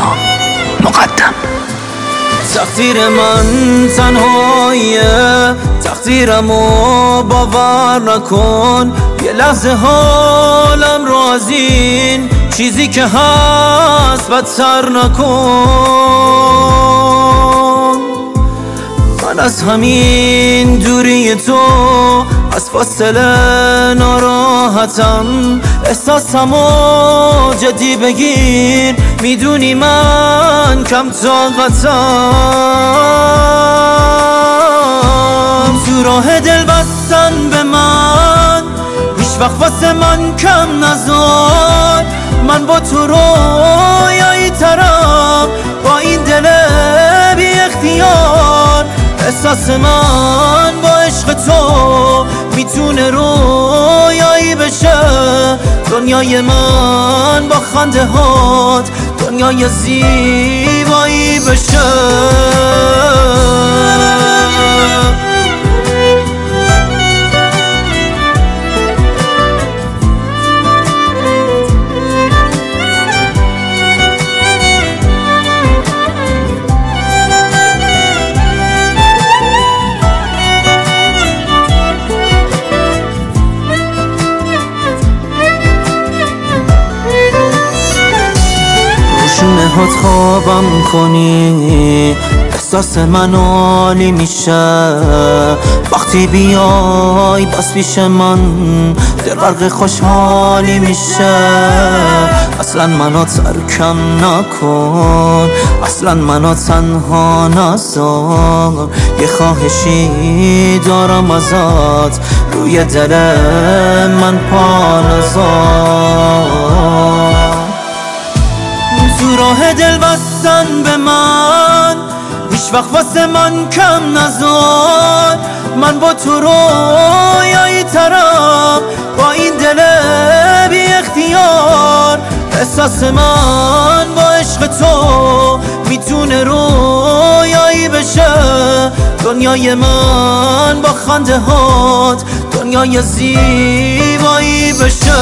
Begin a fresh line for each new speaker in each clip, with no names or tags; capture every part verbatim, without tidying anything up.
رسان مقدم.
تقدیر من تنهاییه، تقدیرمو باور نکن. یه لحظه حالم رو از این چیزی که هست بدتر نکن. من از همین دوری تو، از فاصله ناراحتم. احساسمو جدی بگیر، میدونی من کم طاقتم. تو راه دل بستن به من هیچ وقت واسه من کم نذار. من با تو رویایی ترم، با این دل بی اختیار. احساس من با عشق تو میتونه رویایی بشه. دنیای من با خنده هات دنیای زیبایی بشه. نهات خوابم کنی، احساس من عالی میشه. وقتی بیای بس پیش من دل غرق خوشحالی میشه. اصلا منو ترکم نکن، اصلا منو تنها نذار. یه خواهشی دارم ازت، روی دل من پا نذار. تو راه دل بستن به من هیچ وقت واسه من کم نذار. من با تو رویایی ترم، با این دل بی اختیار. احساس من با عشق تو میتونه رویایی بشه. دنیای من با خنده هات دنیای زیبایی بشه.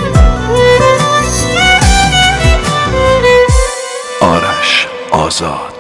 آرش آزاد.